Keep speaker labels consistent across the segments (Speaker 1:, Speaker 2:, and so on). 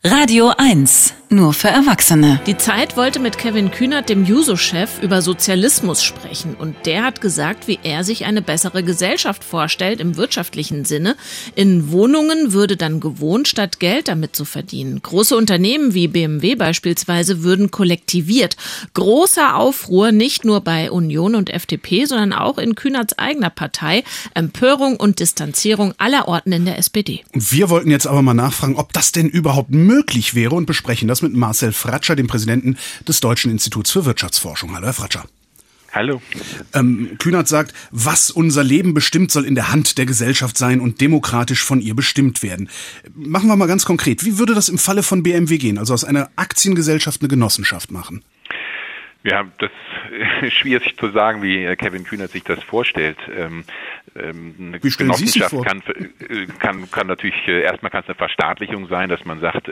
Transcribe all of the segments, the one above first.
Speaker 1: Radio 1, nur für Erwachsene.
Speaker 2: Die Zeit wollte mit Kevin Kühnert, dem Juso-Chef, über Sozialismus sprechen. Und der hat gesagt, wie er sich eine bessere Gesellschaft vorstellt im wirtschaftlichen Sinne. In Wohnungen würde dann gewohnt, statt Geld damit zu verdienen. Große Unternehmen wie BMW beispielsweise würden kollektiviert. Großer Aufruhr nicht nur bei Union und FDP, sondern auch in Kühnerts eigener Partei. Empörung und Distanzierung aller Orten in der SPD.
Speaker 3: Wir wollten jetzt aber mal nachfragen, ob das denn überhaupt möglich wäre und besprechen das mit Marcel Fratscher, dem Präsidenten des Deutschen Instituts für Wirtschaftsforschung. Hallo, Herr Fratscher.
Speaker 4: Hallo.
Speaker 3: Kühnert sagt, was unser Leben bestimmt, soll in der Hand der Gesellschaft sein und demokratisch von ihr bestimmt werden. Machen wir mal ganz konkret. Wie würde das im Falle von BMW gehen? Also aus einer Aktiengesellschaft eine Genossenschaft machen?
Speaker 4: Ja, das ist schwierig zu sagen, wie Kevin Kühnert sich das vorstellt. Eine Genossenschaft kann natürlich, erstmal kann es eine Verstaatlichung sein, dass man sagt,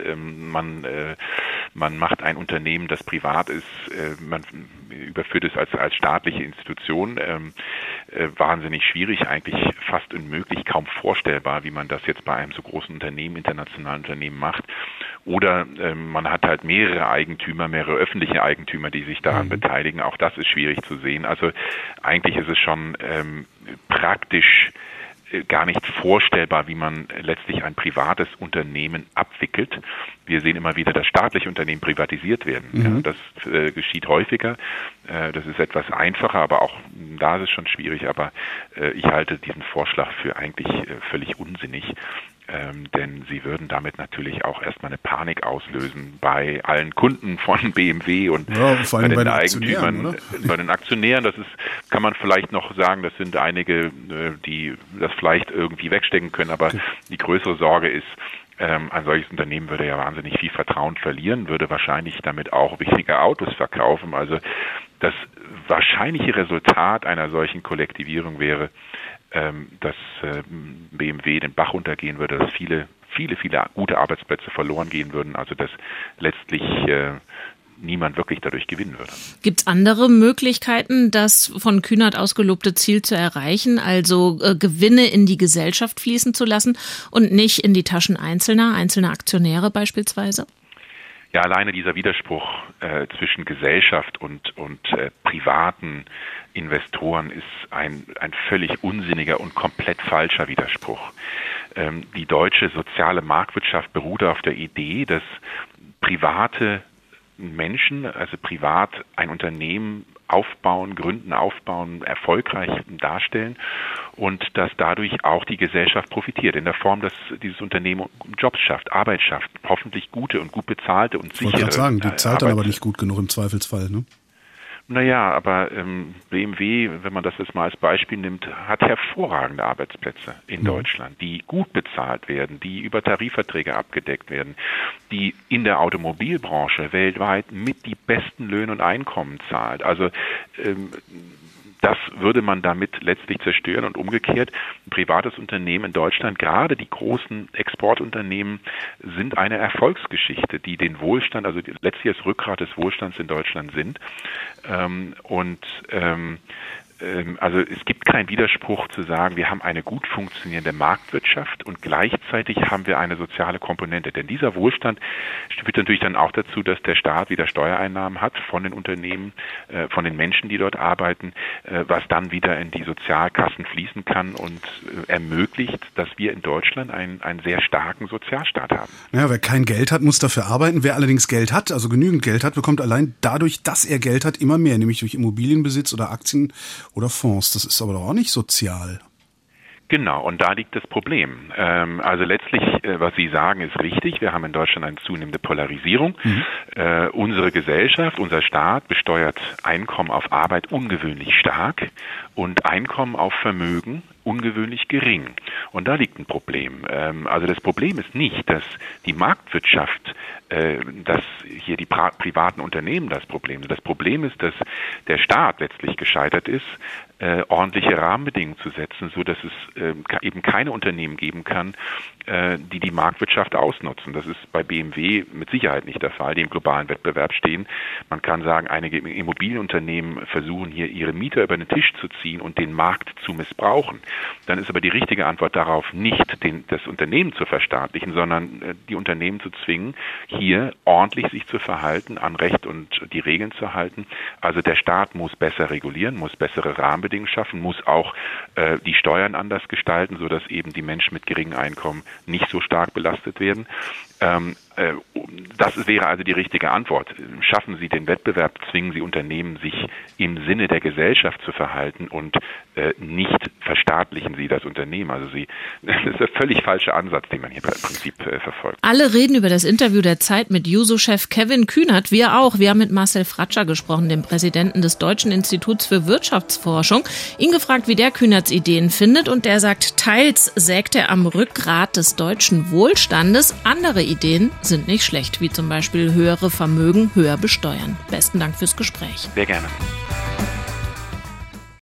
Speaker 4: man macht ein Unternehmen, das privat ist, man überführt es als staatliche Institution. Wahnsinnig schwierig, eigentlich fast unmöglich, kaum vorstellbar, wie man das jetzt bei einem so großen Unternehmen, internationalen Unternehmen macht. Oder man hat halt mehrere Eigentümer, mehrere öffentliche Eigentümer, die sich daran beteiligen. Auch das ist schwierig zu sehen. Also eigentlich ist es schon praktisch gar nicht vorstellbar, wie man letztlich ein privates Unternehmen abwickelt. Wir sehen immer wieder, dass staatliche Unternehmen privatisiert werden. Ja, das geschieht häufiger. Das ist etwas einfacher, aber auch da ist es schon schwierig. Aber ich halte diesen Vorschlag für eigentlich völlig unsinnig. Denn sie würden damit natürlich auch erstmal eine Panik auslösen bei allen Kunden von BMW und
Speaker 3: vor allem
Speaker 4: bei den Eigentümern, bei den Aktionären. Das ist, kann man vielleicht noch sagen, das sind einige, die das vielleicht irgendwie wegstecken können, aber die größere Sorge ist, ein solches Unternehmen würde ja wahnsinnig viel Vertrauen verlieren, würde wahrscheinlich damit auch weniger Autos verkaufen. Also das wahrscheinliche Resultat einer solchen Kollektivierung wäre, dass BMW den Bach runtergehen würde, dass viele gute Arbeitsplätze verloren gehen würden, also dass letztlich niemand wirklich dadurch gewinnen würde.
Speaker 2: Gibt es andere Möglichkeiten, das von Kühnert ausgelobte Ziel zu erreichen, also Gewinne in die Gesellschaft fließen zu lassen und nicht in die Taschen einzelner Aktionäre beispielsweise?
Speaker 4: Ja, alleine dieser Widerspruch zwischen Gesellschaft und privaten Investoren ist ein völlig unsinniger und komplett falscher Widerspruch. Die deutsche soziale Marktwirtschaft beruht auf der Idee, dass private Menschen, also privat ein Unternehmen gründen, erfolgreich darstellen und dass dadurch auch die Gesellschaft profitiert, in der Form, dass dieses Unternehmen Jobs schafft, Arbeit schafft, hoffentlich gute und gut bezahlte und sichere.
Speaker 3: Ich wollte gerade sagen, die zahlt dann aber nicht gut genug im Zweifelsfall, ne?
Speaker 4: Naja, aber BMW, wenn man das jetzt mal als Beispiel nimmt, hat hervorragende Arbeitsplätze in Deutschland, die gut bezahlt werden, die über Tarifverträge abgedeckt werden, die in der Automobilbranche weltweit mit die besten Löhne und Einkommen zahlt. Also das würde man damit letztlich zerstören und umgekehrt. Ein privates Unternehmen in Deutschland, gerade die großen Exportunternehmen, sind eine Erfolgsgeschichte, die den Wohlstand, also letztlich das Rückgrat des Wohlstands in Deutschland sind. Also es gibt keinen Widerspruch zu sagen, wir haben eine gut funktionierende Marktwirtschaft und gleichzeitig haben wir eine soziale Komponente. Denn dieser Wohlstand führt natürlich dann auch dazu, dass der Staat wieder Steuereinnahmen hat von den Unternehmen, von den Menschen, die dort arbeiten, was dann wieder in die Sozialkassen fließen kann und ermöglicht, dass wir in Deutschland einen sehr starken Sozialstaat haben.
Speaker 3: Ja, wer kein Geld hat, muss dafür arbeiten. Wer allerdings Geld hat, also genügend Geld hat, bekommt allein dadurch, dass er Geld hat, immer mehr, nämlich durch Immobilienbesitz oder Aktien oder Fonds. Das ist aber doch auch nicht sozial.
Speaker 4: Genau, und da liegt das Problem. Also letztlich, was Sie sagen, ist richtig. Wir haben in Deutschland eine zunehmende Polarisierung. Unsere Gesellschaft, unser Staat besteuert Einkommen auf Arbeit ungewöhnlich stark und Einkommen auf Vermögen ungewöhnlich gering. Und da liegt ein Problem. Also das Problem ist nicht, dass die Marktwirtschaft, dass hier die privaten Unternehmen das Problem sind. Das Problem ist, dass der Staat letztlich gescheitert ist, ordentliche Rahmenbedingungen zu setzen, so dass es eben keine Unternehmen geben kann, die die Marktwirtschaft ausnutzen. Das ist bei BMW mit Sicherheit nicht der Fall, die im globalen Wettbewerb stehen. Man kann sagen, einige Immobilienunternehmen versuchen hier ihre Mieter über den Tisch zu ziehen und den Markt zu missbrauchen. Dann ist aber die richtige Antwort darauf nicht, das Unternehmen zu verstaatlichen, sondern die Unternehmen zu zwingen, hier ordentlich sich zu verhalten, an Recht und die Regeln zu halten. Also der Staat muss besser regulieren, muss bessere Rahmenbedingungen schaffen, muss auch die Steuern anders gestalten, sodass eben die Menschen mit geringem Einkommen nicht so stark belastet werden. Das wäre also die richtige Antwort. Schaffen Sie den Wettbewerb, zwingen Sie Unternehmen, sich im Sinne der Gesellschaft zu verhalten und nicht verstaatlichen Sie das Unternehmen. Also das ist der völlig falsche Ansatz, den man hier im Prinzip verfolgt.
Speaker 2: Alle reden über das Interview der Zeit mit Juso-Chef Kevin Kühnert. Wir auch. Wir haben mit Marcel Fratscher gesprochen, dem Präsidenten des Deutschen Instituts für Wirtschaftsforschung. Ihn gefragt, wie der Kühnerts Ideen findet. Und der sagt, teils sägt er am Rückgrat des deutschen Wohlstandes. Andere Ideen sind nicht schlecht, wie zum Beispiel höhere Vermögen höher besteuern. Besten Dank fürs Gespräch.
Speaker 4: Sehr gerne.